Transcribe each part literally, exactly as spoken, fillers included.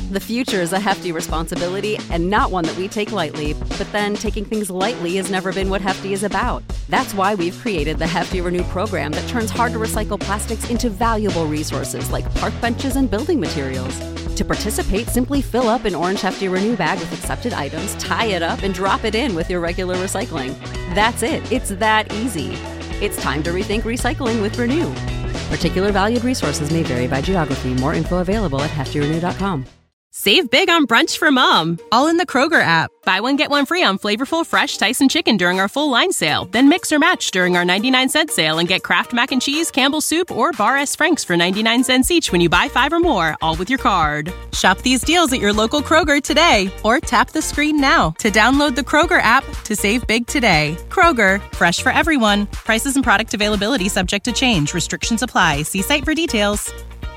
The future is a hefty responsibility and not one that we take lightly, but then taking things lightly has never been what Hefty is about. That's why we've created the Hefty Renew program that turns hard-to-recycle plastics into valuable resources like park benches and building materials. To participate, simply fill up an orange Hefty Renew bag with accepted items, tie it up, and drop it in with your regular recycling. That's it. It's that easy. It's time to rethink recycling with Renew. Particular valued resources may vary by geography. More info available at hefty renew dot com. Save big on brunch for mom, all in the Kroger app. Buy one, get one free on flavorful, fresh Tyson chicken during our full line sale. Then mix or match during our ninety-nine cent sale and get Kraft Mac and Cheese, Campbell's Soup, or Bar S. Frank's for ninety-nine cents each when you buy five or more, all with your card. Shop these deals at your local Kroger today, or tap the screen now to download the Kroger app to save big today. Kroger, fresh for everyone. Prices and product availability subject to change. Restrictions apply. See site for details.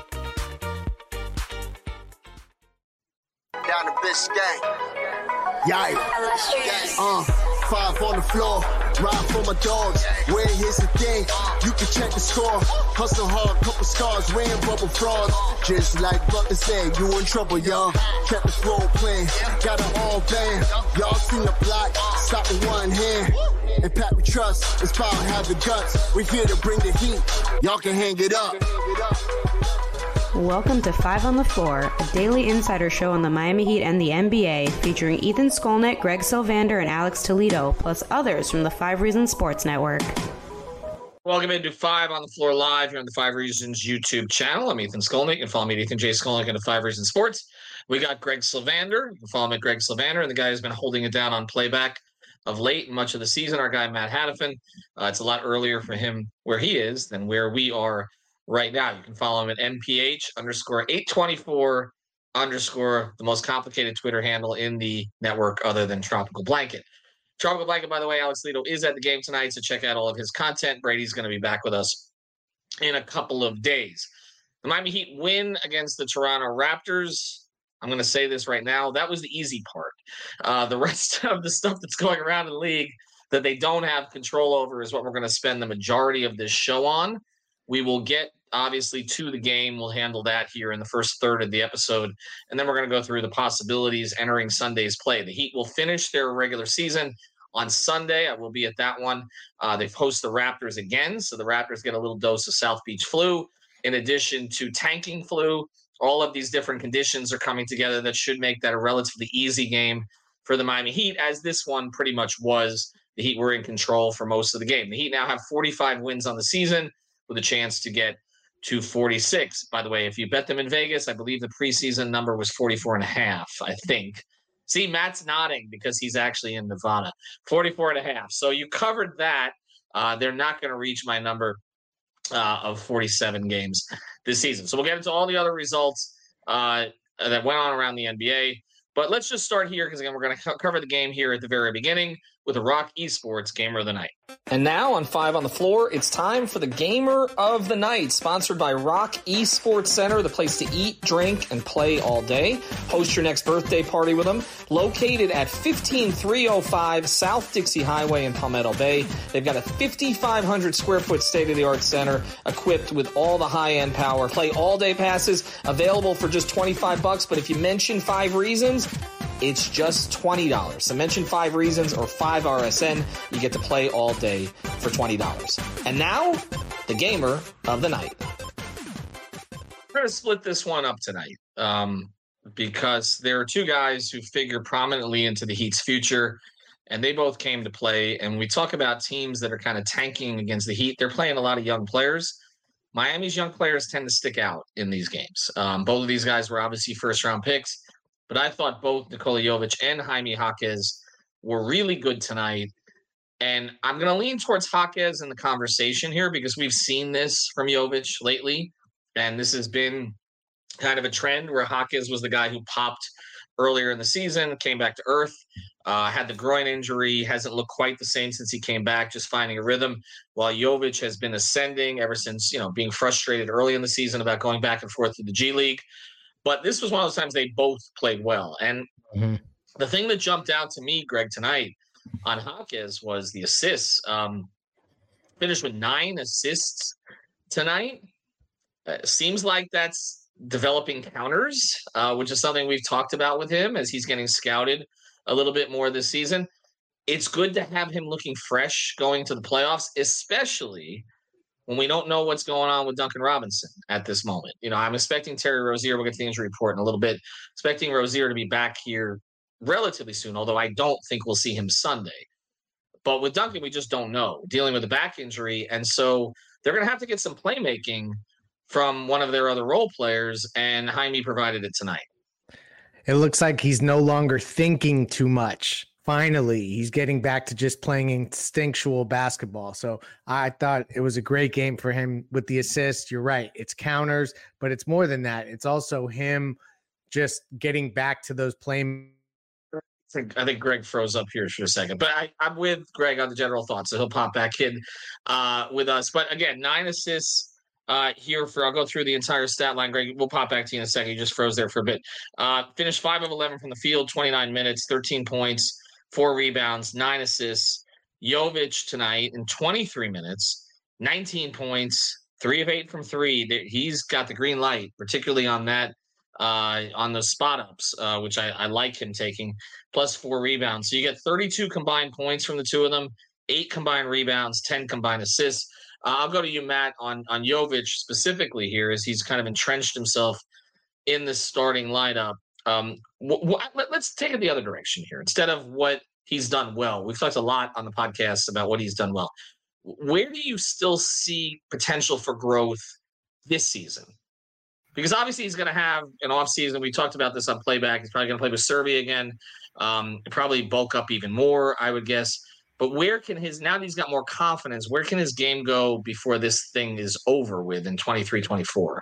Down the Biscayne. Yikes. Uh, five on the floor. Ride for my dogs. Where here's the thing. You can check the score. Hustle hard, couple scars. Wearing bubble frogs. Just like Butler said, you in trouble, y'all. Kept the floor playing. Got it all banned. Y'all seen the block. Stop with one hand. And Pat we trust. It's power, have the guts. We're here to bring the heat. Y'all can hang it up. Welcome to Five on the Floor, a daily insider show on the Miami Heat and the N B A, featuring Ethan Skolnick, Greg Sylvander, and Alex Toledo, plus others from the Five Reasons Sports Network. Welcome into Five on the Floor Live here on the Five Reasons YouTube channel. I'm Ethan Skolnick. You can follow me at Ethan J. Skolnick into Five Reasons Sports. We got Greg Sylvander. You can follow me at Greg Sylvander, and the guy who's been holding it down on playback of late and much of the season, our guy Matt Hannafin. Uh, it's a lot earlier for him where he is than where we are right now. You can follow him at N P H underscore eight twenty-four underscore, the most complicated Twitter handle in the network other than Tropical Blanket. Tropical Blanket, by the way, Alex Toledo is at the game tonight, so check out all of his content. Brady's going to be back with us in a couple of days. The Miami Heat win against the Toronto Raptors. I'm going to say this right now. That was the easy part. Uh, the rest of the stuff that's going around in the league that they don't have control over is what we're going to spend the majority of this show on. We will get, obviously, to the game. We'll handle that here in the first third of the episode. And then we're going to go through the possibilities entering Sunday's play. The Heat will finish their regular season on Sunday. I will be at that one. Uh, they host the Raptors again. So the Raptors get a little dose of South Beach flu. In addition to tanking flu, all of these different conditions are coming together that should make that a relatively easy game for the Miami Heat, as this one pretty much was. The Heat were in control for most of the game. The Heat now have forty-five wins on the season, with a chance to get to forty-six. By the way, if you bet them in Vegas, I believe the preseason number was forty-four and a half, I think. See, Matt's nodding because he's actually in Nevada. forty-four and a half. So you covered that. Uh, they're not going to reach my number uh, of forty-seven games this season. So we'll get into all the other results uh, that went on around the N B A. But let's just start here because, again, we're going to co- cover the game here at the very beginning with the Rock Esports Gamer of the Night. And now on Five on the Floor, it's time for the Gamer of the Night, sponsored by Rock Esports Center, the place to eat, drink, and play all day. Host your next birthday party with them. Located at fifteen three oh five South Dixie Highway in Palmetto Bay. They've got a fifty-five hundred square foot state-of-the-art center equipped with all the high-end power. Play all-day passes available for just twenty-five bucks, but if you mention Five Reasons, it's just twenty dollars. So mention Five Reasons or five R S N. You get to play all day for twenty dollars. And now, the Gamer of the Night. We're going to split this one up tonight um, because there are two guys who figure prominently into the Heat's future, and they both came to play. And we talk about teams that are kind of tanking against the Heat. They're playing a lot of young players. Miami's young players tend to stick out in these games. Um, both of these guys were obviously first-round picks. But I thought both Nikola Jovic and Jaime Jaquez were really good tonight. And I'm going to lean towards Jaquez in the conversation here because we've seen this from Jovic lately. And this has been kind of a trend where Jaquez was the guy who popped earlier in the season, came back to earth, uh, had the groin injury, hasn't looked quite the same since he came back, just finding a rhythm, while Jovic has been ascending ever since, you know, being frustrated early in the season about going back and forth to the G League. But this was one of those times they both played well. And mm-hmm. the thing that jumped out to me, Greg, tonight on Jaquez was the assists. Um, finished with nine assists tonight. Uh, seems like that's developing counters, uh, which is something we've talked about with him as he's getting scouted a little bit more this season. It's good to have him looking fresh going to the playoffs, especially when we don't know what's going on with Duncan Robinson at this moment. You know, I'm expecting Terry Rozier, we'll get to the injury report in a little bit, expecting Rozier to be back here relatively soon, although I don't think we'll see him Sunday. But with Duncan, we just don't know, dealing with a back injury. And so they're going to have to get some playmaking from one of their other role players, and Jaime provided it tonight. It looks like he's no longer thinking too much. Finally, he's getting back to just playing instinctual basketball. So I thought it was a great game for him with the assist. You're right. It's counters, but it's more than that. It's also him just getting back to those playing. I think, I think Greg froze up here for a second, but I, I'm with Greg on the general thoughts, so he'll pop back in uh, with us. But again, nine assists uh, here for, I'll go through the entire stat line. Greg, we'll pop back to you in a second. You just froze there for a bit. Uh, finished five of eleven from the field, twenty-nine minutes, thirteen points, four rebounds, nine assists. Jovic tonight in twenty-three minutes, nineteen points, three of eight from three. He's got the green light, particularly on that, uh, on those spot ups, uh, which I, I like him taking, plus four rebounds. So you get thirty-two combined points from the two of them, eight combined rebounds, ten combined assists. Uh, I'll go to you, Matt, on, on Jovic specifically here, as he's kind of entrenched himself in the starting lineup. Um, wh- wh- let, let's take it the other direction here. Instead of what he's done well, we've talked a lot on the podcast about what he's done well. Where do you still see potential for growth this season? Because obviously he's going to have an offseason. We talked about this on Playback. He's probably going to play with Serbia again, um, probably bulk up even more, I would guess. But where can his, now that he's got more confidence, where can his game go before this thing is over with in twenty-three twenty-four?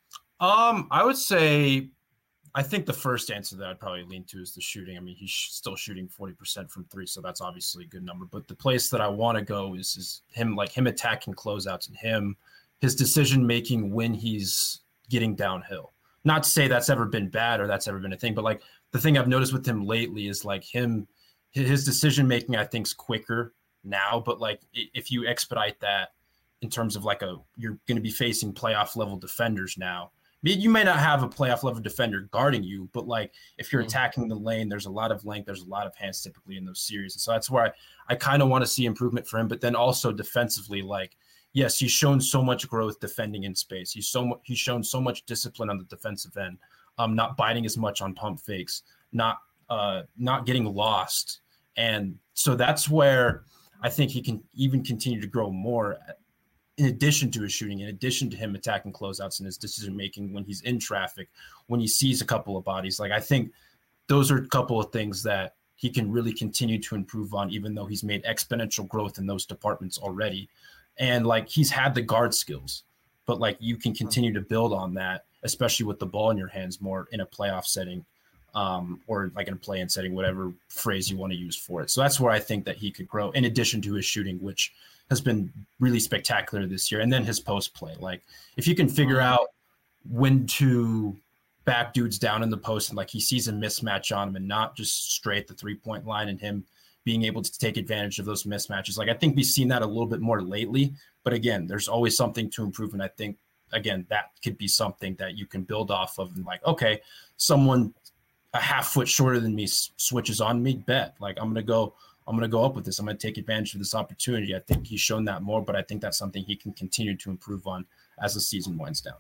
Um, I would say, I think the first answer that I'd probably lean to is the shooting. I mean, he's still shooting forty percent from three, so that's obviously a good number. But the place that I want to go is, is him, like him attacking closeouts and him, his decision-making when he's getting downhill. Not to say that's ever been bad or that's ever been a thing, but like the thing I've noticed with him lately is like him, his decision-making, I think, is quicker now. But like if you expedite that in terms of like a, you're going to be facing playoff level defenders now. You may not have a playoff level defender guarding you, but like if you're attacking the lane, there's a lot of length, there's a lot of hands typically in those series. And so that's where I, I kind of want to see improvement for him. But then also defensively, like, yes, he's shown so much growth defending in space. He's so he's shown so much discipline on the defensive end, um, not biting as much on pump fakes, not uh, not getting lost. And so that's where I think he can even continue to grow more. In addition to his shooting, in addition to him attacking closeouts and his decision-making when he's in traffic, when he sees a couple of bodies, like I think those are a couple of things that he can really continue to improve on, even though he's made exponential growth in those departments already. And like, he's had the guard skills, but like you can continue to build on that, especially with the ball in your hands more in a playoff setting, um, or like in a play-in setting, whatever phrase you want to use for it. So that's where I think that he could grow in addition to his shooting, which has been really spectacular this year. And then his post play, like if you can figure out when to back dudes down in the post and like he sees a mismatch on him and not just straight the three point line and him being able to take advantage of those mismatches. Like I think we've seen that a little bit more lately, but again, there's always something to improve. And I think, again, that could be something that you can build off of and like, okay, someone a half foot shorter than me switches on me, bet like I'm going to go, I'm going to go up with this. I'm going to take advantage of this opportunity. I think he's shown that more, but I think that's something he can continue to improve on as the season winds down.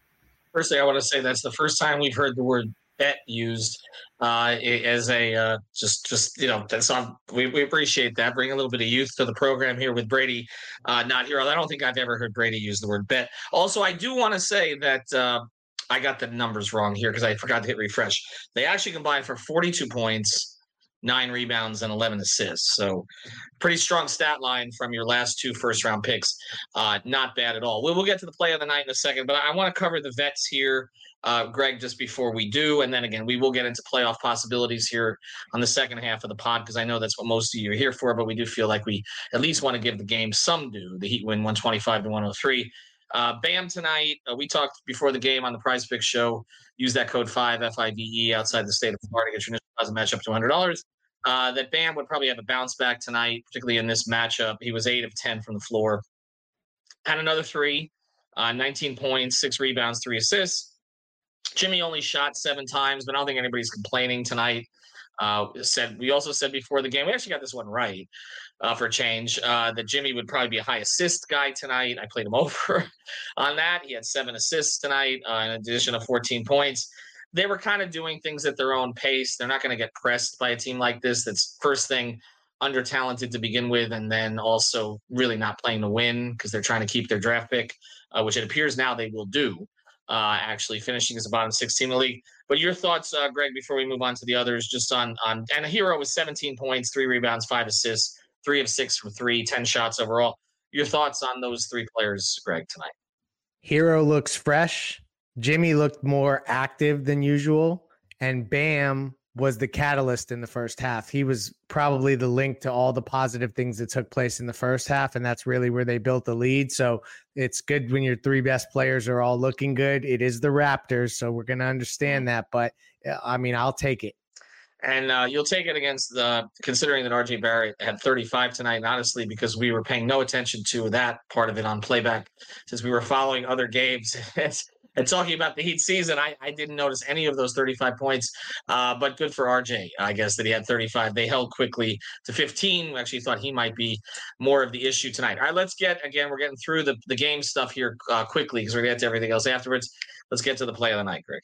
First thing I want to say, that's the first time we've heard the word bet used uh, as a uh, just, just you know, that's on. We, we appreciate that. Bring a little bit of youth to the program here with Brady uh, not here. I don't think I've ever heard Brady use the word bet. Also, I do want to say that uh, I got the numbers wrong here because I forgot to hit refresh. They actually combined for forty-two points, nine rebounds, and eleven assists. So pretty strong stat line from your last two first round picks. Uh, not bad at all. We'll, we'll get to the play of the night in a second, but I want to cover the vets here, uh, Greg, just before we do. And then again, we will get into playoff possibilities here on the second half of the pod, because I know that's what most of you are here for, but we do feel like we at least want to give the game some due. The Heat win one twenty-five to one oh three. Uh, Bam tonight, uh, we talked before the game on the Prize Picks show. Use that code five, F I V E, outside the state of Florida. Get your initial deposit match up to one hundred dollars. Uh, that Bam would probably have a bounce back tonight, particularly in this matchup. He was eight of ten from the floor. Had another three, uh, nineteen points, six rebounds, three assists. Jimmy only shot seven times, but I don't think anybody's complaining tonight. Uh, said we also said before the game, we actually got this one right uh, for a change, uh, that Jimmy would probably be a high assist guy tonight. I played him over on that. He had seven assists tonight, uh, in addition to fourteen points. They were kind of doing things at their own pace. They're not going to get pressed by a team like this. That's first thing, under talented to begin with, and then also really not playing to win because they're trying to keep their draft pick, uh, which it appears now they will do. Uh, actually finishing as a bottom six team in the league. But your thoughts, uh, Greg, before we move on to the others, just on on and a hero with seventeen points, three rebounds, five assists, three of six from three, ten shots overall. Your thoughts on those three players, Greg, tonight? Hero looks fresh. Jimmy looked more active than usual, and Bam was the catalyst in the first half. He was probably the link to all the positive things that took place in the first half, and that's really where they built the lead. So it's good when your three best players are all looking good. It is the Raptors, so we're going to understand that, but I mean, I'll take it. And uh, you'll take it against the, considering that R J Barrett had thirty-five tonight, and honestly, because we were paying no attention to that part of it on playback, since we were following other games. And talking about the Heat season, I, I didn't notice any of those thirty-five points, uh, but good for R J, I guess, that he had thirty-five. They held quickly to fifteen. We actually thought he might be more of the issue tonight. All right, let's get, again, we're getting through the, the game stuff here uh, quickly because we're going to get to everything else afterwards. Let's get to the play of the night, Greg.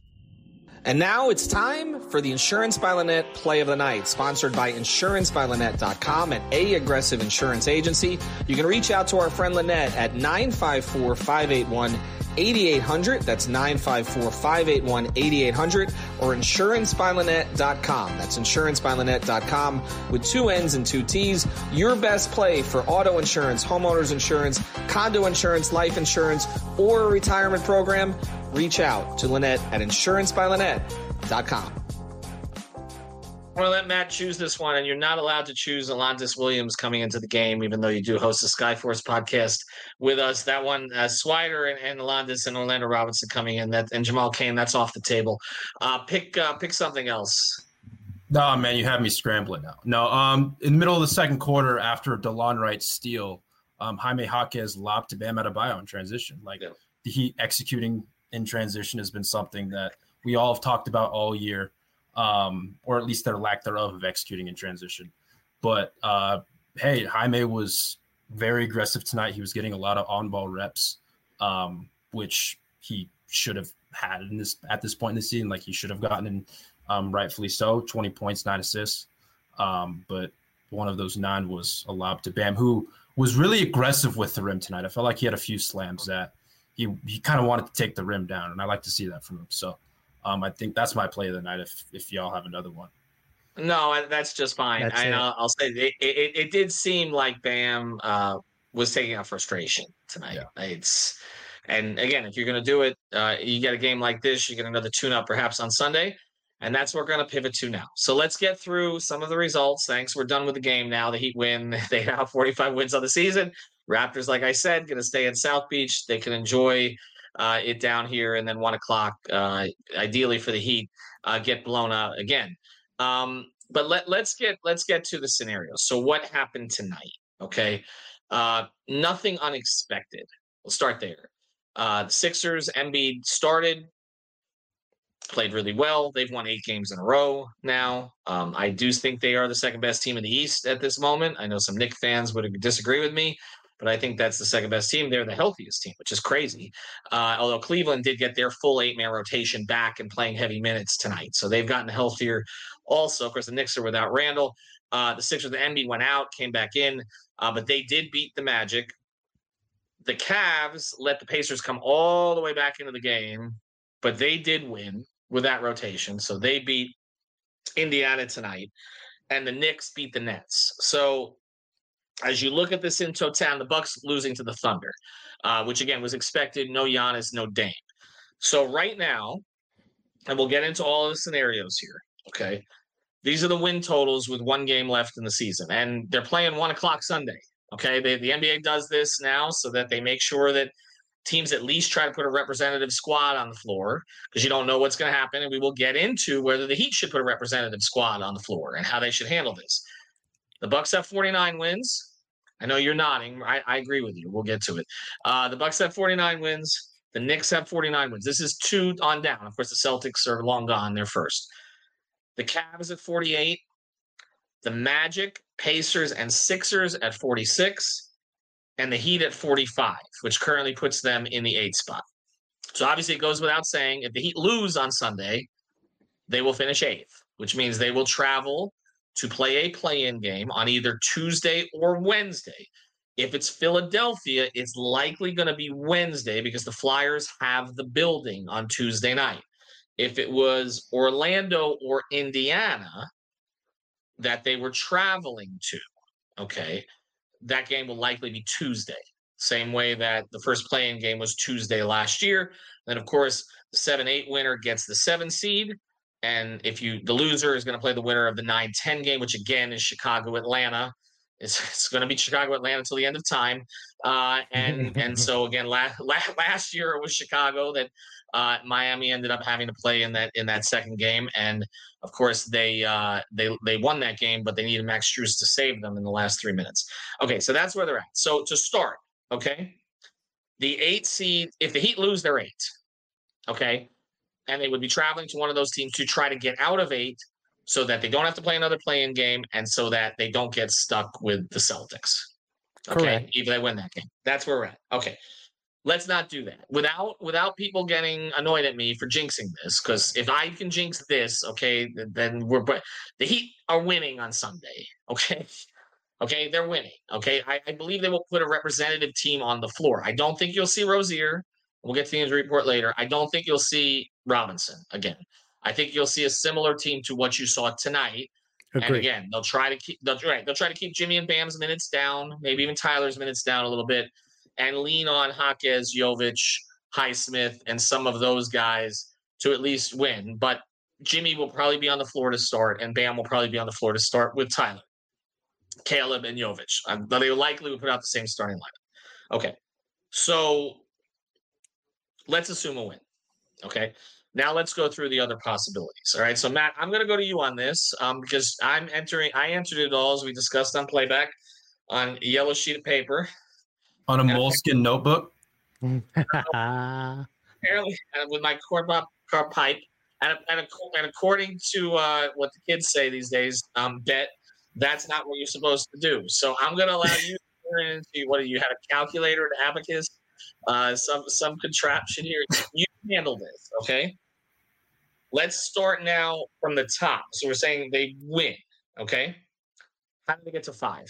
And now it's time for the Insurance by Lynette Play of the Night, sponsored by insurance by lynette dot com, an A Aggressive insurance agency. You can reach out to our friend Lynette at nine five four, five eight one, eight eight hundred. That's nine five four, five eight one, eight eight hundred, or insurance by lynette dot com. That's insurance by lynette dot com with two N's and two T's. Your best play for auto insurance, homeowners insurance, condo insurance, life insurance, or a retirement program. Reach out to Lynette at insurance by lynette dot com. I'm going to let Matt choose this one, and you're not allowed to choose Alontis Williams coming into the game, even though you do host the Skyforce podcast with us. That one, uh, Swider and, and Alontis and Orlando Robinson coming in, that and Jamal Cain, that's off the table. Uh, pick uh, pick something else. No, man, you have me scrambling now. No, um, in the middle of the second quarter, after a DeLon Wright steal, um, Jaime Jaquez lobbed to Bam Adebayo in transition. Like, yeah. The Heat executing in transition has been something that we all have talked about all year, um, or at least their lack thereof of executing in transition. But, uh, hey, Jaime was very aggressive tonight. He was getting a lot of on-ball reps, um, which he should have had in this at this point in the season. Like, he should have gotten in, um, rightfully so, twenty points, nine assists. Um, but one of those nine was a lob to Bam, who was really aggressive with the rim tonight. I felt like he had a few slams that he he kind of wanted to take the rim down, and I like to see that from him. So um, I think that's my play of the night if if y'all have another one. No, that's just fine. That's I, I'll, I'll say it, it, it did seem like Bam uh, was taking out frustration tonight. Yeah. It's And again, if you're going to do it, uh, you get a game like this, you get another tune-up perhaps on Sunday, and that's what we're going to pivot to now. So let's get through some of the results. Thanks. We're done with the game now. The Heat win. They have forty-five wins on the season. Raptors, like I said, going to stay in South Beach. They can enjoy uh, it down here, and then one o'clock, uh, ideally for the Heat, uh, get blown out again. Um, but let, let's get let's get to the scenario. So what happened tonight? Okay, uh, nothing unexpected. We'll start there. Uh, the Sixers, Embiid started, played really well. They've won eight games in a row now. Um, I do think they are the second best team in the East at this moment. I know some Knicks fans would disagree with me, but I think that's the second best team. They're the healthiest team, which is crazy. Uh, although Cleveland did get their full eight-man rotation back and playing heavy minutes tonight. So they've gotten healthier also. Of course, the Knicks are without Randall. Uh, the Sixers, the Embiid went out, came back in, uh, but they did beat the Magic. The Cavs let the Pacers come all the way back into the game, but they did win with that rotation. So they beat Indiana tonight, and the Knicks beat the Nets. So as you look at this in total, the Bucks losing to the Thunder, uh, which again was expected. No Giannis, no Dame. So right now, and we'll get into all of the scenarios here, okay? These are the win totals with one game left in the season, and they're playing one o'clock Sunday, okay? They, the N B A does this now so that they make sure that teams at least try to put a representative squad on the floor, because you don't know what's going to happen, and we will get into whether the Heat should put a representative squad on the floor and how they should handle this. The Bucks have forty-nine wins. I know you're nodding. I, I agree with you. We'll get to it. Uh, the Bucks have forty-nine wins. The Knicks have forty-nine wins. This is two on down. Of course, the Celtics are long gone. They're first. The Cavs at forty-eight. The Magic, Pacers, and Sixers at forty-six. And the Heat at forty-five, which currently puts them in the eighth spot. So obviously it goes without saying, if the Heat lose on Sunday, they will finish eighth, which means they will travel to play a play-in game on either Tuesday or Wednesday. If it's Philadelphia, it's likely going to be Wednesday because the Flyers have the building on Tuesday night. If it was Orlando or Indiana that they were traveling to, okay, that game will likely be Tuesday. Same way that the first play-in game was Tuesday last year. Then, of course, the seven eight winner gets the seven seed. And if you, the loser is going to play the winner of the nine ten game, which again is Chicago-Atlanta. It's, it's going to be Chicago-Atlanta until the end of time. Uh, and and so, again, last, last year it was Chicago that uh, Miami ended up having to play in that in that second game. And, of course, they uh, they they won that game, but they needed Max Strus to save them in the last three minutes. Okay, so that's where they're at. So to start, okay, the eight seed, if the Heat lose, they're eight, okay? And they would be traveling to one of those teams to try to get out of eight so that they don't have to play another play-in game and so that they don't get stuck with the Celtics. Okay, Correct. Even if they win that game. That's where we're at. Okay, let's not do that. Without without people getting annoyed at me for jinxing this, because if I can jinx this, okay, then we're – the Heat are winning on Sunday, okay? Okay, they're winning, okay? I, I believe they will put a representative team on the floor. I don't think you'll see Rozier. We'll get to the injury report later. I don't think you'll see Robinson again. I think you'll see a similar team to what you saw tonight. Agreed. And again, they'll try to keep they'll, right, they'll try to keep Jimmy and Bam's minutes down, maybe even Tyler's minutes down a little bit, and lean on Jaquez, Jovic, Highsmith, and some of those guys to at least win. But Jimmy will probably be on the floor to start, and Bam will probably be on the floor to start with Tyler, Caleb, and Jovic. Um, they likely would put out the same starting lineup. Okay, so let's assume a win. Okay. Now let's go through the other possibilities. All right. So Matt, I'm going to go to you on this um, because I'm entering. I entered it all as we discussed on playback on a yellow sheet of paper on a moleskin notebook. Apparently, uh, with my corn pop car pipe, and, and, and according to uh, what the kids say these days, um, bet that's not what you're supposed to do. So I'm going to allow you to turn into what do you have a calculator, an abacus, uh, some some contraption here. You handle this, okay? Let's start now from the top. So we're saying they win, okay? How do they get to five?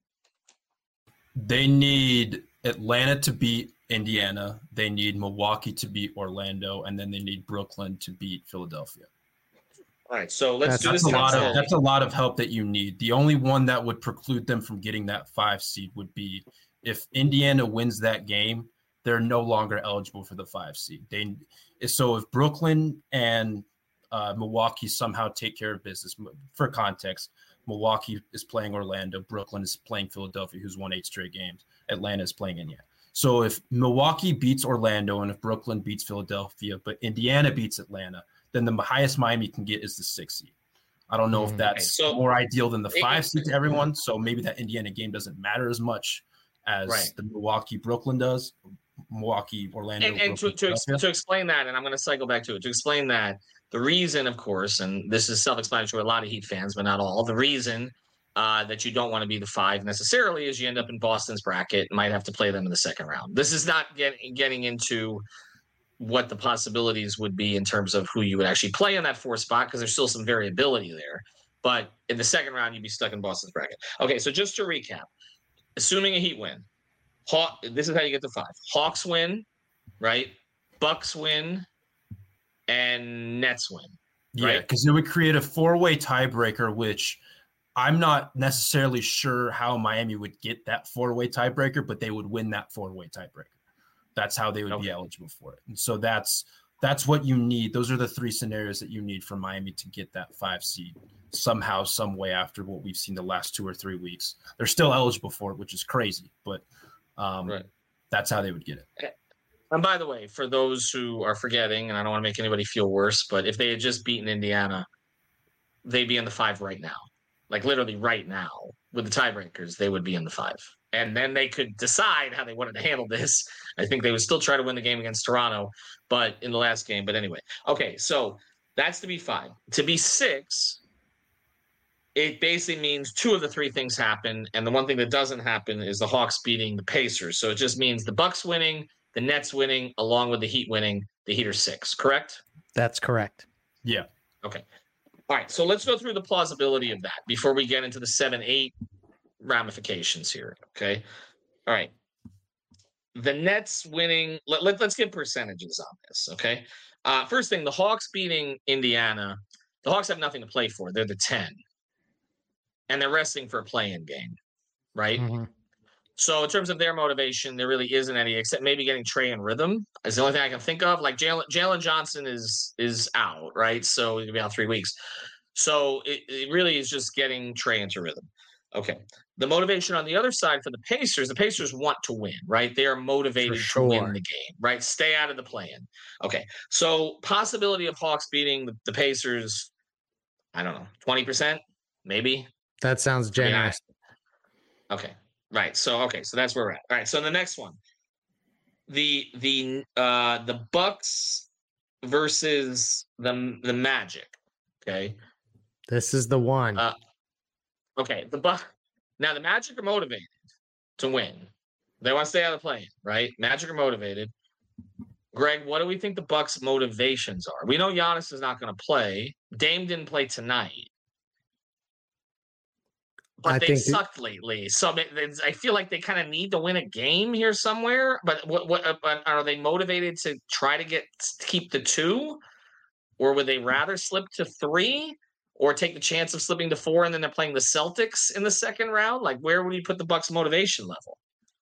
They need Atlanta to beat Indiana. They need Milwaukee to beat Orlando, and then they need Brooklyn to beat Philadelphia. All right, so let's That's, do That's this. a lot of that's a lot of help that you need. The only one that would preclude them from getting that five seed would be if Indiana wins that game. They're no longer eligible for the five seed. They so if Brooklyn and uh, Milwaukee somehow take care of business. For context, Milwaukee is playing Orlando. Brooklyn is playing Philadelphia, who's won eight straight games. Atlanta is playing Indiana. So if Milwaukee beats Orlando and if Brooklyn beats Philadelphia, but Indiana beats Atlanta, then the highest Miami can get is the six seed. I don't know if that's okay, so more ideal than the five it, seed to everyone. So maybe that Indiana game doesn't matter as much as right. the Milwaukee Brooklyn does. Milwaukee, Orlando. And, and to, to, to explain that, and I'm going to cycle back to it, to explain that, the reason, of course, and this is self-explanatory, a lot of Heat fans, but not all, the reason uh, that you don't want to be the five necessarily is you end up in Boston's bracket and might have to play them in the second round. This is not get, getting into what the possibilities would be in terms of who you would actually play in that fourth spot because there's still some variability there. But in the second round, you'd be stuck in Boston's bracket. Okay, so just to recap, assuming a Heat win, Haw- this is how you get to five. Hawks win, right? Bucks win, and Nets win. Yeah, because it would create a four-way tiebreaker, which I'm not necessarily sure how Miami would get that four-way tiebreaker, but they would win that four-way tiebreaker. That's how they would okay. be eligible for it. And so that's that's what you need. Those are the three scenarios that you need for Miami to get that five seed somehow, some way after what we've seen the last two or three weeks. They're still eligible for it, which is crazy, but um, right. that's how they would get it. And by the way, for those who are forgetting, and I don't want to make anybody feel worse, but if they had just beaten Indiana, they'd be in the five right now. Like literally right now. with the tiebreakers, they would be in the five. And then they could decide how they wanted to handle this. I think they would still try to win the game against Toronto, but in the last game. But anyway, okay, so that's to be five. To be six, it basically means two of the three things happen, and the one thing that doesn't happen is the Hawks beating the Pacers. So it just means the Bucks winning, the Nets winning, along with the Heat winning. The Heat are six, correct? That's correct. Yeah. Okay. All right, so let's go through the plausibility of that before we get into the seven eight ramifications here, okay? All right. The Nets winning, let, let, let's get percentages on this, okay? Uh, first thing, the Hawks beating Indiana. The Hawks have nothing to play for. They're the ten. And they're resting for a play-in game, right? Mm-hmm. So in terms of their motivation, there really isn't any, except maybe getting Trey in rhythm is the only thing I can think of. Like Jalen Jalen Johnson is is out, right? So he'll be out three weeks. So it, it really is just getting Trey into rhythm. Okay. The motivation on the other side for the Pacers, the Pacers want to win, right? They are motivated sure. to win the game, right? Stay out of the play-in. Okay. So possibility of Hawks beating the, the Pacers, I don't know, twenty percent, maybe. That sounds generous. Yeah. Okay. Right. So okay. So that's where we're at. All right. So the next one, the the uh, the Bucks versus the the Magic. Okay. This is the one. Uh, okay. The Buck. Now the Magic are motivated to win. They want to stay out of the play, right? Magic are motivated. Greg, what do we think the Bucks' motivations are? We know Giannis is not going to play. Dame didn't play tonight. But I they think sucked th- lately, so I feel like they kind of need to win a game here somewhere. But what, what are they motivated to try to get to keep the two, or would they rather slip to three, or take the chance of slipping to four and then they're playing the Celtics in the second round? Like, where would you put the Bucks' motivation level?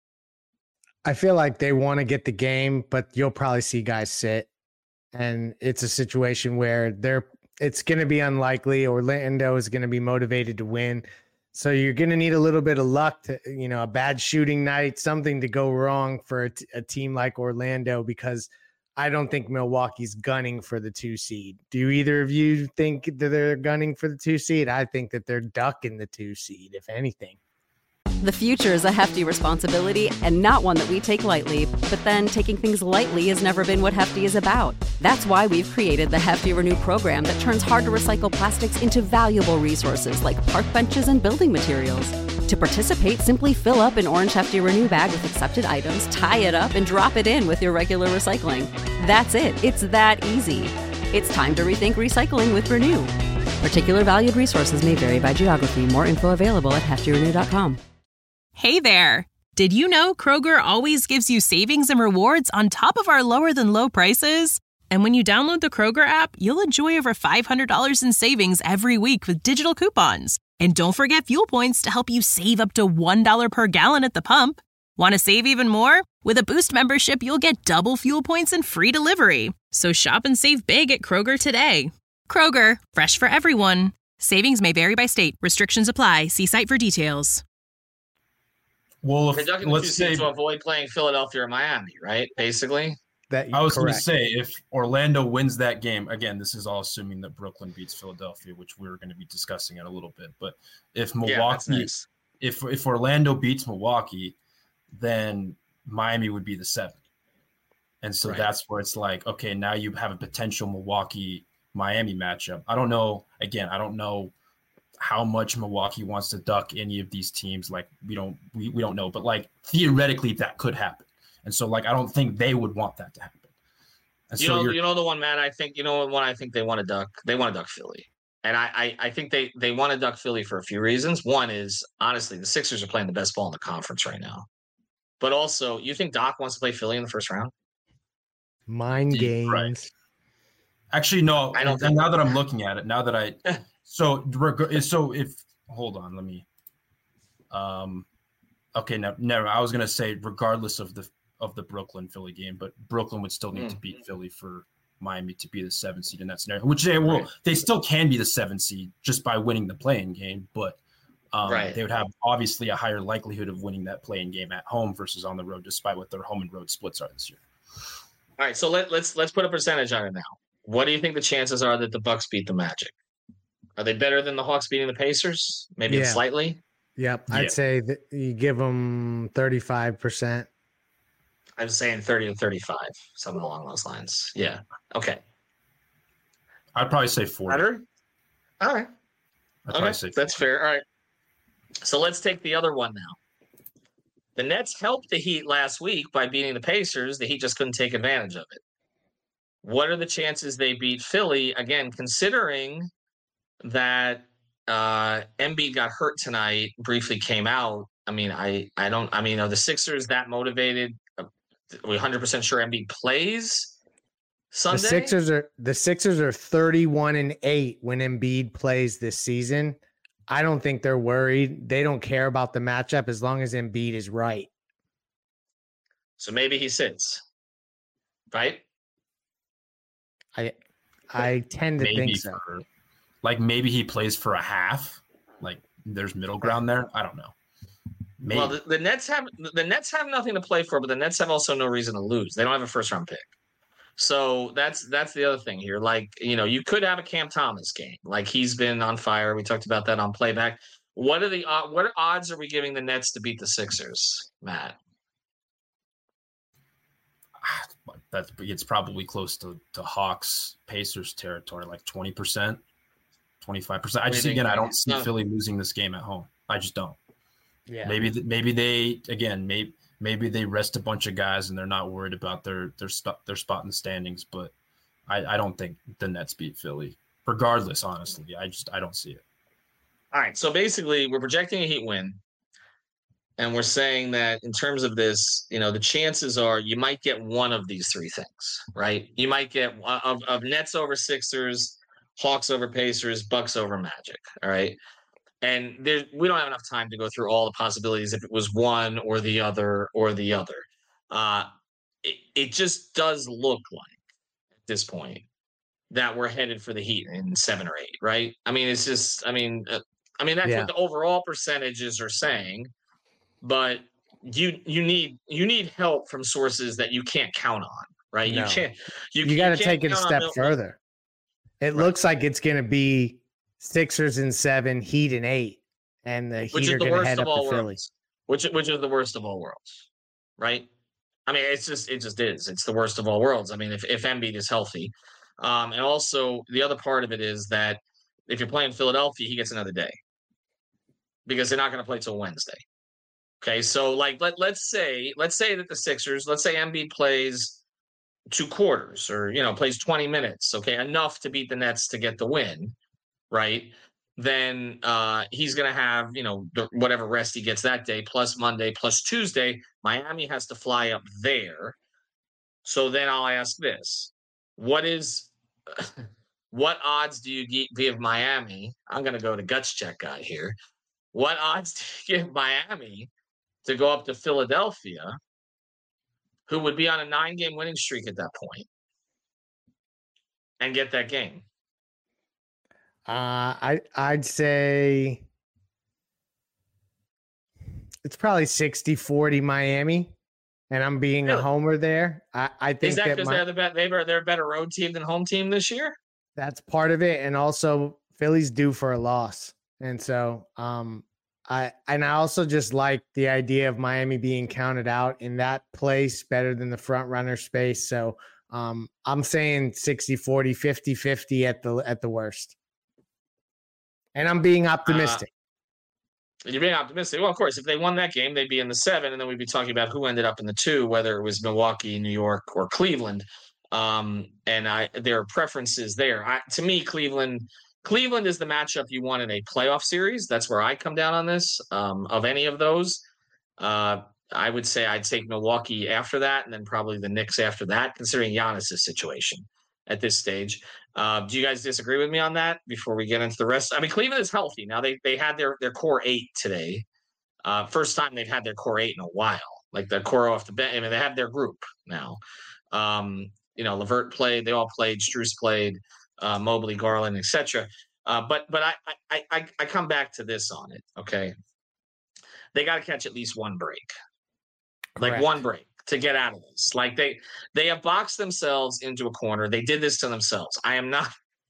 I feel like they want to get the game, but you'll probably see guys sit, and it's a situation where they're. It's going to be unlikely. Orlando is going to be motivated to win. So you're going to need a little bit of luck to, you know, a bad shooting night, something to go wrong for a, t- a team like Orlando, because I don't think Milwaukee's gunning for the two seed. Do either of you think that they're gunning for the two seed? I think that they're ducking the two seed, if anything. The future is a hefty responsibility and not one that we take lightly, but then taking things lightly has never been what Hefty is about. That's why we've created the Hefty Renew program that turns hard-to-recycle plastics into valuable resources like park benches and building materials. To participate, simply fill up an orange Hefty Renew bag with accepted items, tie it up, and drop it in with your regular recycling. That's it. It's that easy. It's time to rethink recycling with Renew. Particular valued resources may vary by geography. More info available at hefty renew dot com. Hey there! Did you know Kroger always gives you savings and rewards on top of our lower-than-low prices? And when you download the Kroger app, you'll enjoy over five hundred dollars in savings every week with digital coupons. And don't forget fuel points to help you save up to one dollar per gallon at the pump. Want to save even more? With a Boost membership, you'll get double fuel points and free delivery. So shop and save big at Kroger today. Kroger, fresh for everyone. Savings may vary by state. Restrictions apply. See site for details. Well, if, let's say to avoid playing Philadelphia or Miami, right? Basically, that I was going to say if Orlando wins that game, again, this is all assuming that Brooklyn beats Philadelphia, which we're going to be discussing in a little bit. But if Milwaukee, yeah, nice. if if Orlando beats Milwaukee, then Miami would be the seven, and so right. that's where it's like, okay, now you have a potential Milwaukee Miami matchup. I don't know. Again, I don't know how much Milwaukee wants to duck any of these teams. Like we don't, we, we don't know, but like theoretically that could happen. And so like, I don't think they would want that to happen. And you so know, you know, the one, Matt, I think, you know, one, I think they want to duck, they want to duck Philly. And I, I, I think they, they want to duck Philly for a few reasons. One is honestly, the Sixers are playing the best ball in the conference right now, but also you think Doc wants to play Philly in the first round? Mind games. Right. Actually, no, I don't and now that I'm looking at it, now that I, So, so if hold on, let me. Um, okay, no, never. I was gonna say regardless of the of the Brooklyn Philly game, but Brooklyn would still need mm. to beat Philly for Miami to be the seventh seed in that scenario. Which they will, right. they still can be the seventh seed just by winning the play-in game, but um, right. they would have obviously a higher likelihood of winning that play-in game at home versus on the road, despite what their home and road splits are this year. All right, so let, let's let's put a percentage on it now. What do you think the chances are that the Bucks beat the Magic? Are they better than the Hawks beating the Pacers? Maybe yeah. slightly? Yep. Yeah. I'd say that you give them thirty-five percent. I was saying thirty to thirty-five, something along those lines. Yeah. Okay. I'd probably say forty. Better? All right. I'd Okay. say That's fair. All right. So let's take the other one now. The Nets helped the Heat last week by beating the Pacers. The Heat just couldn't take advantage of it. What are the chances they beat Philly? Again, considering that uh, Embiid got hurt tonight, briefly came out. I mean, I, I don't, I mean, are the Sixers that motivated? Are we one hundred percent sure Embiid plays Sunday? The Sixers are the Sixers are thirty-one and eight when Embiid plays this season. I don't think they're worried. They don't care about the matchup as long as Embiid is right. So maybe he sits, right? I I tend to maybe think so. For, like maybe he plays for a half. Like there's middle ground there. I don't know. Maybe. Well, the, the Nets have the Nets have nothing to play for, but the Nets have also no reason to lose. They don't have a first round pick. So that's that's the other thing here. Like, you know, you could have a Cam Thomas game. Like he's been on fire. We talked about that on playback. What are the uh, what odds are we giving the Nets to beat the Sixers, Matt? That's it's probably close to, to Hawks Pacers territory, like twenty percent, twenty-five percent. I just again I don't see no. Philly losing this game at home. I just don't. Yeah. Maybe maybe they again maybe maybe they rest a bunch of guys and they're not worried about their their spot their spot in the standings, but I, I don't think the Nets beat Philly. Regardless, honestly, I just I don't see it. All right, so basically we're projecting a Heat win. And we're saying that in terms of this, you know, the chances are you might get one of these three things, right? You might get of, of Nets over Sixers, Hawks over Pacers, Bucks over Magic, all right? And there, we don't have enough time to go through all the possibilities if it was one or the other or the other. Uh, it, it just does look like at this point that we're headed for the Heat in seven or eight, right? I mean, it's just, I mean, uh, I mean that's yeah. what the overall percentages are saying. But you you need you need help from sources that you can't count on, right? No. You can't. You, you got to take it a step further. It right. looks like it's going to be Sixers and seven, Heat and eight, and the Heat are going to head up to Philly. Which which is the worst of all worlds, right? I mean, it's just it just is. It's the worst of all worlds. I mean, if if Embiid is healthy, um, and also the other part of it is that if you're playing Philadelphia, he gets another day because they're not going to play till Wednesday. Okay, so like let let's say let's say that the Sixers, let's say Embiid plays two quarters or you know plays twenty minutes, okay, enough to beat the Nets to get the win, right? Then uh, he's going to have you know the, whatever rest he gets that day, plus Monday, plus Tuesday. Miami has to fly up there. So then I'll ask this: what is what odds do you give Miami? I'm going to go to guts check guy here. What odds do you give Miami to go up to Philadelphia, who would be on a nine-game winning streak at that point, and get that game? Uh, I I'd say it's probably sixty forty Miami, and I'm being really? a homer there. I, I think is that because my, they're the be- they're they're a better road team than home team this year? That's part of it, and also Philly's due for a loss, and so um. I and I also just like the idea of Miami being counted out in that place better than the front runner space. So um, I'm saying sixty forty, fifty fifty at the at the worst. And I'm being optimistic. Uh, you're being optimistic. Well, of course, if they won that game, they'd be in the seven, and then we'd be talking about who ended up in the two, whether it was Milwaukee, New York, or Cleveland. Um, and I there are preferences there. I, to me, Cleveland – Cleveland is the matchup you want in a playoff series. That's where I come down on this. Um, of any of those, uh, I would say I'd take Milwaukee after that, and then probably the Knicks after that, considering Giannis's situation at this stage. Uh, do you guys disagree with me on that before we get into the rest? I mean, Cleveland is healthy. Now, they they had their, their core eight today. Uh, first time they've had their core eight in a while. Like the core off the bench. I mean, they have their group now. Um, you know, LeVert played. They all played. Strus played. Uh, Mobley, Garland, et cetera. Uh, but but I, I I I come back to this on it. Okay, they got to catch at least one break, Correct. like one break to get out of this. Like they they have boxed themselves into a corner. They did this to themselves. I am not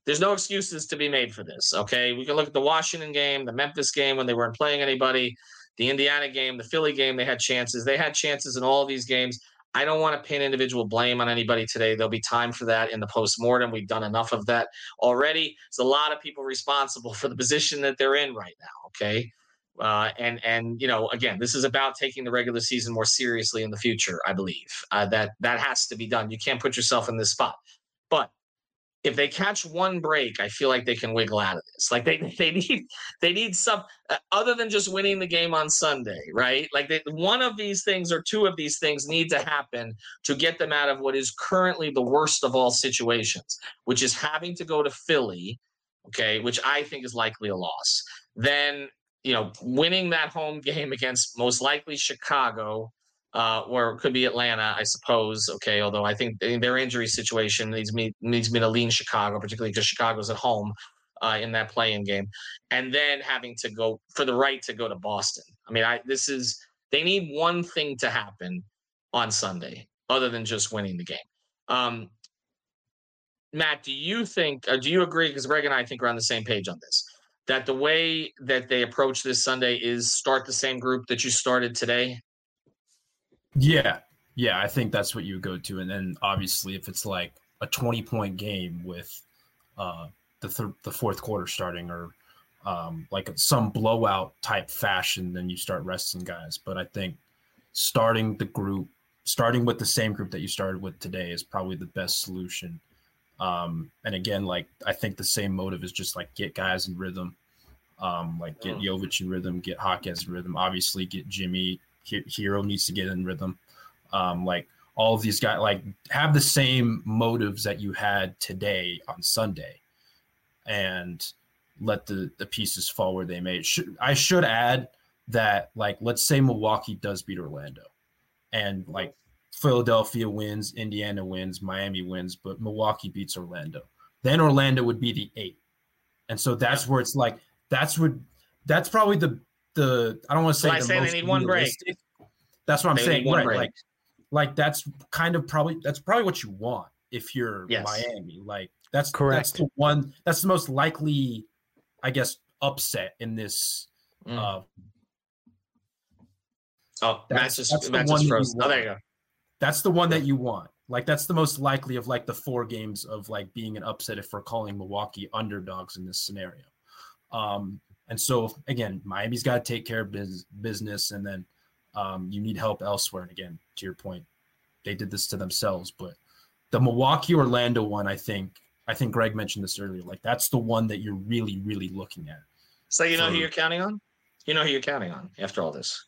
there's no excuses to be made for this, okay? We can look at the Washington game, the Memphis game when they weren't playing anybody, the Indiana game, the Philly game, they had chances. They had chances in all of these games. I don't want to pin individual blame on anybody today. There'll be time for that in the postmortem. We've done enough of that already. There's a lot of people responsible for the position that they're in right now, okay? Uh, and, and you know, again, this is about taking the regular season more seriously in the future, I believe. Uh, that that has to be done. You can't put yourself in this spot. But if they catch one break, I feel like they can wiggle out of this. Like they they need they need some uh, other than just winning the game on Sunday, right? Like they, one of these things or two of these things need to happen to get them out of what is currently the worst of all situations, which is having to go to Philly, okay, which I think is likely a loss. Then, you know, winning that home game against most likely Chicago, Uh, or it could be Atlanta, I suppose. Okay, although I think their injury situation needs me needs me to lean Chicago, particularly because Chicago's at home uh, in that play-in game, and then having to go for the right to go to Boston. I mean, I this is they need one thing to happen on Sunday other than just winning the game. Um, Matt, do you think? Uh, do you agree? Because Greg and I think we're on the same page on this. That the way that they approach this Sunday is start the same group that you started today. Yeah, yeah, I think that's what you would go to. And then obviously if it's like a twenty-point game with uh, the th- the fourth quarter starting or um, like some blowout type fashion, then you start resting guys. But I think starting the group, starting with the same group that you started with today is probably the best solution. Um, and again, like I think the same motive is just like get guys in rhythm, um, like get Jovic in rhythm, get Hawkins in rhythm, obviously get Jimmy. Hero needs to get in rhythm. Um, like all of these guys, like have the same motives that you had today on Sunday, and let the the pieces fall where they may. Should, I should add that, like, let's say Milwaukee does beat Orlando, and like Philadelphia wins, Indiana wins, Miami wins, but Milwaukee beats Orlando. Then Orlando would be the eight, and so that's where it's like that's what that's probably the. The I don't want to say, so I say they need one break. That's what I'm they saying. Right, break. like, like that's kind of probably that's probably what you want if you're yes. Miami. Like that's correct. That's the one. That's the most likely, I guess, upset in this. Mm. Uh, oh, that's, Matt's just, that's Matt's the one just froze. Oh, there you go. That's the one that you want. Like that's the most likely of like the four games of like being an upset if we're calling Milwaukee underdogs in this scenario. Um, And so, again, Miami's got to take care of biz- business, and then um, you need help elsewhere. And again, to your point, they did this to themselves. But the Milwaukee-Orlando one, I think, I think Greg mentioned this earlier. Like, that's the one that you're really, really looking at. So you know for, who you're counting on? You know who you're counting on after all this?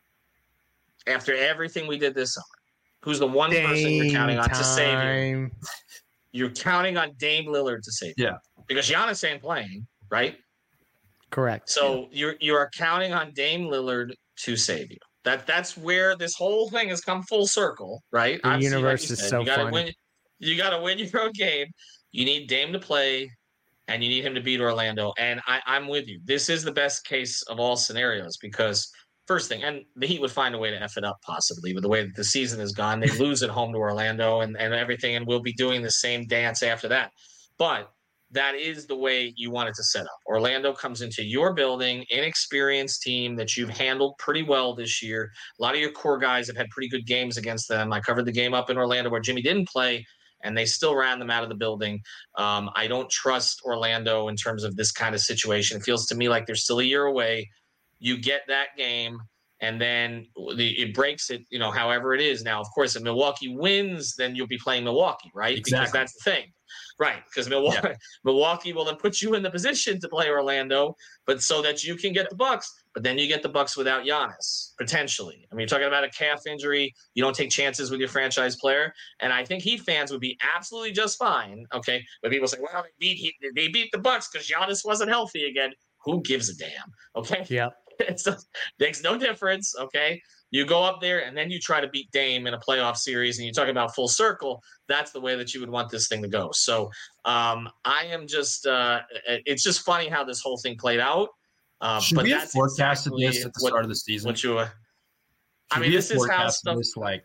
After everything we did this summer, who's the one Dame person you're counting on time. to save you? You're counting on Dame Lillard to save you. Yeah. Because Giannis ain't playing, right? Correct. So you're you are counting on Dame Lillard to save you. That that's where this whole thing has come full circle, right? The Obviously, universe like you is said, so you gotta funny. Win, you got to win your own game. You need Dame to play, and you need him to beat Orlando. And I, I'm with you. This is the best case of all scenarios because first thing, and the Heat would find a way to F it up possibly with the way that the season has gone. They lose at home to Orlando and, and everything, and we'll be doing the same dance after that. But that is the way you want it to set up. Orlando comes into your building, inexperienced team that you've handled pretty well this year. A lot of your core guys have had pretty good games against them. I covered the game up in Orlando where Jimmy didn't play, and they still ran them out of the building. Um, I don't trust Orlando in terms of this kind of situation. It feels to me like they're still a year away. You get that game, and then the, it breaks it, you know, however it is. Now, of course, if Milwaukee wins, then you'll be playing Milwaukee, right? Exactly. Because that's the thing. Right, because Milwaukee, yeah. Milwaukee will then put you in the position to play Orlando, but so that you can get the Bucks. But then you get the Bucks without Giannis potentially. I mean, you're talking about a calf injury. You don't take chances with your franchise player, and I think Heat fans would be absolutely just fine. Okay, but people say, "Well, they beat they beat the Bucks because Giannis wasn't healthy again." Who gives a damn? Okay, yeah, it makes no difference. Okay. You go up there and then you try to beat Dame in a playoff series and you talk about full circle. That's the way that you would want this thing to go. So um, I am just uh, – it's just funny how this whole thing played out. Uh, Should but we have that's forecasted exactly this at the what, start of the season? What you, uh, I Should mean, we this have is how forecasted stuff this, like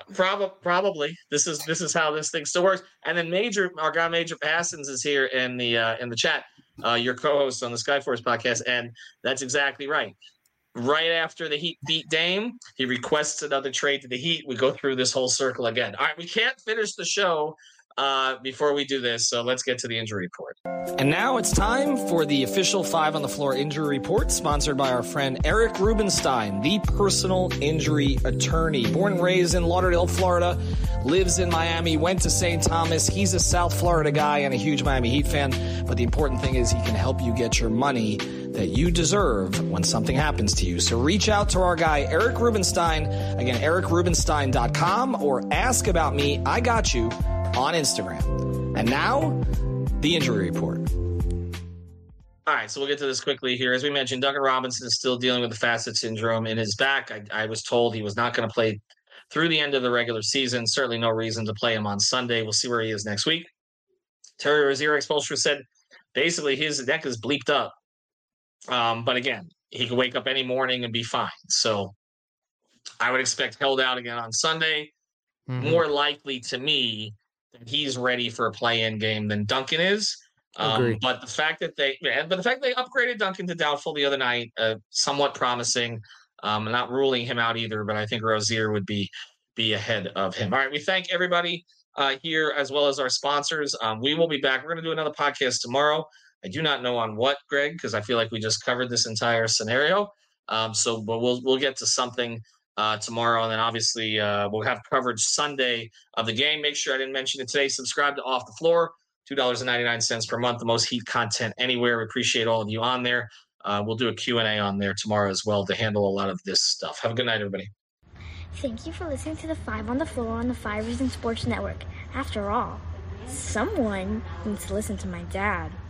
Probably, probably. This is this is how this thing still works. And then Major, our guy Major Passons is here in the uh, in the chat. Uh, your co-host on the Skyforce podcast, and that's exactly right. Right after the Heat beat Dame, he requests another trade to the Heat. We go through this whole circle again. All right, we can't finish the show uh, before we do this, so let's get to the injury report. And now it's time for the official Five on the Floor injury report, sponsored by our friend Eric Rubenstein, the personal injury attorney. Born and raised in Lauderdale, Florida, lives in Miami, went to Saint Thomas. He's a South Florida guy and a huge Miami Heat fan. But the important thing is he can help you get your money that you deserve when something happens to you. So reach out to our guy, Eric Rubenstein. Again, eric rubenstein dot com, or ask about me, I got you, on Instagram. And now, the injury report. All right, so we'll get to this quickly here. As we mentioned, Duncan Robinson is still dealing with the facet syndrome in his back. I, I was told he was not going to play through the end of the regular season. Certainly no reason to play him on Sunday. We'll see where he is next week. Terry Rozier, ex-Spoelstra, said basically his neck is bleeped up. Um, but again, he could wake up any morning and be fine. So I would expect held out again on Sunday. Mm-hmm. More likely to me that he's ready for a play-in game than Duncan is. Um, but the fact that they, yeah, but the fact they upgraded Duncan to doubtful the other night, uh, somewhat promising. Um, not ruling him out either, but I think Rozier would be be ahead of him. All right, we thank everybody uh, here as well as our sponsors. Um, we will be back. We're going to do another podcast tomorrow. I do not know on what, Greg, because I feel like we just covered this entire scenario. Um, so, but we'll we'll get to something uh, tomorrow, and then obviously uh, we'll have coverage Sunday of the game. Make sure I didn't mention it today. Subscribe to Off the Floor, two dollars and ninety-nine cents per month, the most Heat content anywhere. We appreciate all of you on there. Uh, we'll do a Q and A on there tomorrow as well to handle a lot of this stuff. Have a good night, everybody. Thank you for listening to the Five on the Floor on the Five Reasons Sports Network. After all, someone needs to listen to my dad.